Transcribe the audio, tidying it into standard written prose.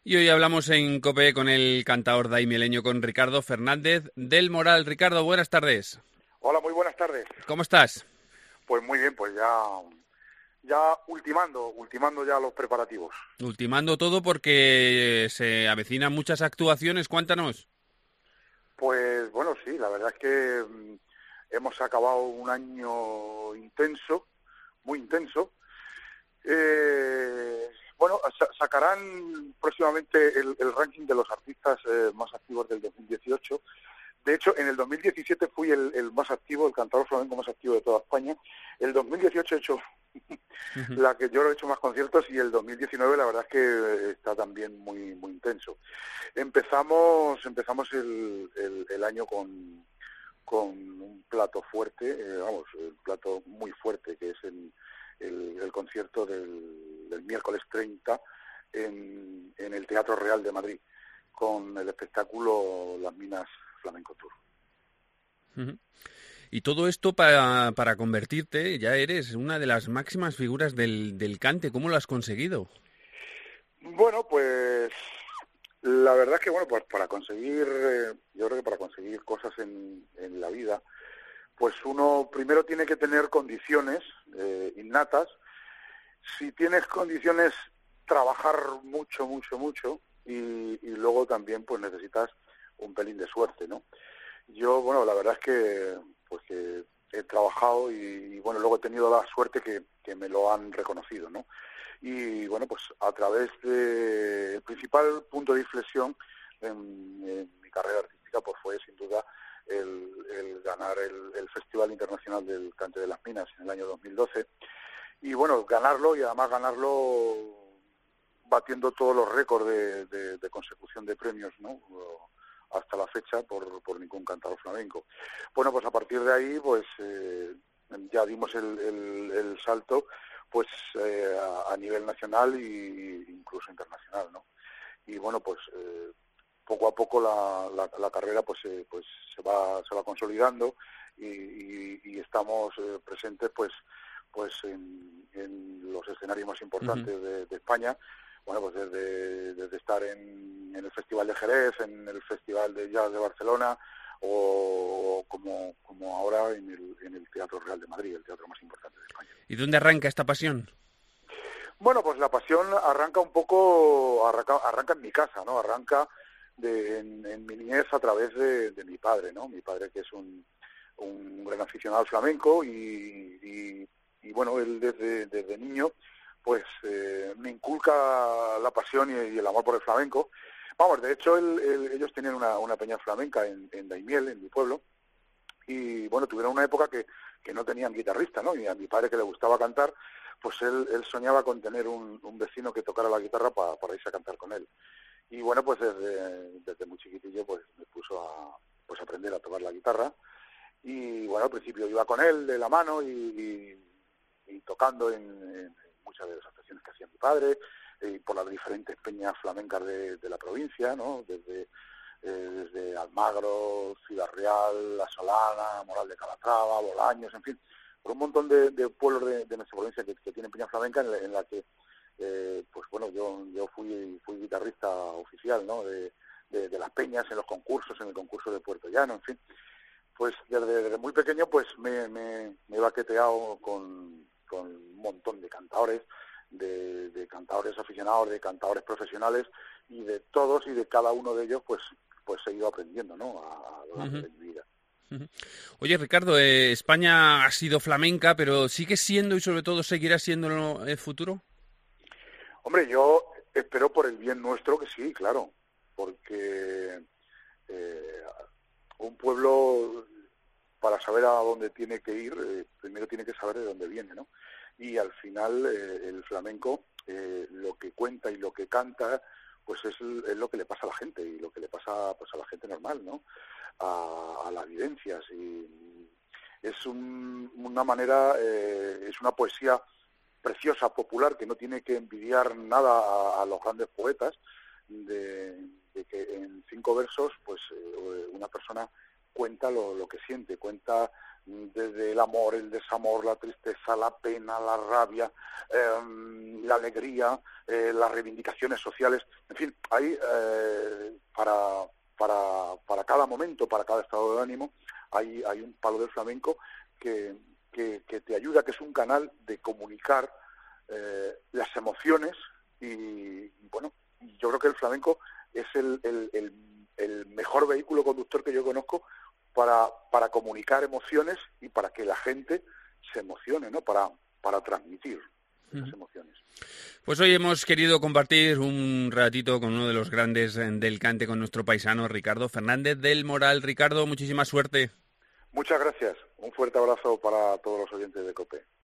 Y hoy hablamos en COPE con el cantaor daimieleño, con Ricardo Fernández del Moral. Ricardo, buenas tardes. Hola, muy buenas tardes. ¿Cómo estás? Pues muy bien, pues ya ultimando ya los preparativos. Ultimando todo porque se avecinan muchas actuaciones. Cuéntanos. Pues bueno, sí, la verdad es que hemos acabado un año intenso, muy intenso. Bueno, sacarán próximamente el ranking de los artistas más activos del 2018. De hecho, en el 2017 fui el más activo, el cantador flamenco más activo de toda España. El 2018 he hecho la que yo he hecho más conciertos, y el 2019 la verdad es que está también muy intenso. Empezamos el año con un plato fuerte, un plato muy fuerte, que es el concierto del miércoles 30 en el Teatro Real de Madrid, con el espectáculo Las Minas Flamenco Tour. Y todo esto para convertirte, ya eres una de las máximas figuras del cante. ¿Cómo lo has conseguido? Bueno, pues la verdad es que pues para conseguir, yo creo que para conseguir cosas en la vida, pues uno primero tiene que tener condiciones innatas. Si tienes condiciones, trabajar mucho, y luego también pues necesitas un pelín de suerte, ¿no? Yo, bueno, la verdad es que he trabajado y bueno, luego he tenido la suerte que me lo han reconocido, ¿no? Y bueno, pues a través de el principal punto de inflexión en mi carrera artística pues fue sin duda el ganar el Festival Internacional del Cante de las Minas en el año 2012. Y bueno, ganarlo, y además ganarlo batiendo todos los récords de consecución de premios, ¿no? Hasta la fecha por ningún cantador flamenco. Bueno, pues a partir de ahí pues ya dimos el salto pues a nivel nacional e incluso internacional, ¿no? Y bueno, pues poco a poco la carrera pues se va consolidando, y estamos presentes pues en los escenarios más importantes de España. Bueno, pues desde estar en el Festival de Jerez, en el Festival de Jazz de Barcelona, o como ahora en el Teatro Real de Madrid, el teatro más importante de España. ¿Y dónde arranca esta pasión? Bueno, pues la pasión arranca en mi casa, ¿no? Arranca en mi niñez a través de mi padre, ¿no? Mi padre, que es un gran aficionado al flamenco, y bueno, él desde niño pues me inculca la pasión y el amor por el flamenco. Vamos, de hecho ellos tenían una peña flamenca en Daimiel, en mi pueblo, y bueno, tuvieron una época que no tenían guitarrista, ¿no? Y a mi padre, que le gustaba cantar, pues él soñaba con tener un vecino que tocara la guitarra para irse a cantar con él. Y bueno, pues desde muy chiquitillo pues me puso a aprender a tocar la guitarra. Y bueno, al principio iba con él de la mano y tocando en muchas de las actuaciones que hacía mi padre, por las diferentes peñas flamencas de la provincia, ¿no? Desde Almagro, Ciudad Real, La Solana, Moral de Calatrava, Bolaños, en fin, por un montón de pueblos de nuestra provincia que tienen peña flamenca, en la que pues bueno, yo fui guitarrista oficial, ¿no? De las peñas, en los concursos, en el concurso de Puerto Llano, en fin. Pues desde muy pequeño pues me he baqueteado con un montón de cantadores, de cantadores aficionados, de cantadores profesionales, y de todos y de cada uno de ellos pues he ido aprendiendo, ¿no? A lo largo de mi vida. Oye, Ricardo, España ha sido flamenca, pero ¿sigue siendo y sobre todo seguirá siendo en el futuro? Hombre, yo espero por el bien nuestro que sí, claro, porque un pueblo, para saber a dónde tiene que ir, primero tiene que saber de dónde viene, ¿no? Y al final el flamenco, lo que cuenta y lo que canta, pues es lo que le pasa a la gente, y lo que le pasa pues a la gente normal, ¿no? A las vivencias, y es una manera, es una poesía preciosa, popular, que no tiene que envidiar nada a los grandes poetas, de que en 5 versos pues una persona cuenta lo que siente, cuenta desde el amor, el desamor, la tristeza, la pena, la rabia, la alegría, las reivindicaciones sociales, en fin, hay para cada momento, para cada estado de ánimo, hay un palo del flamenco que te ayuda, que es un canal de comunicar las emociones y bueno, yo creo que el flamenco es el mejor vehículo conductor que yo conozco para comunicar emociones y para que la gente se emocione, ¿no? Para transmitir esas emociones. Pues hoy hemos querido compartir un ratito con uno de los grandes del cante, con nuestro paisano Ricardo Fernández del Moral. Ricardo, muchísima suerte. Muchas gracias. Un fuerte abrazo para todos los oyentes de COPE.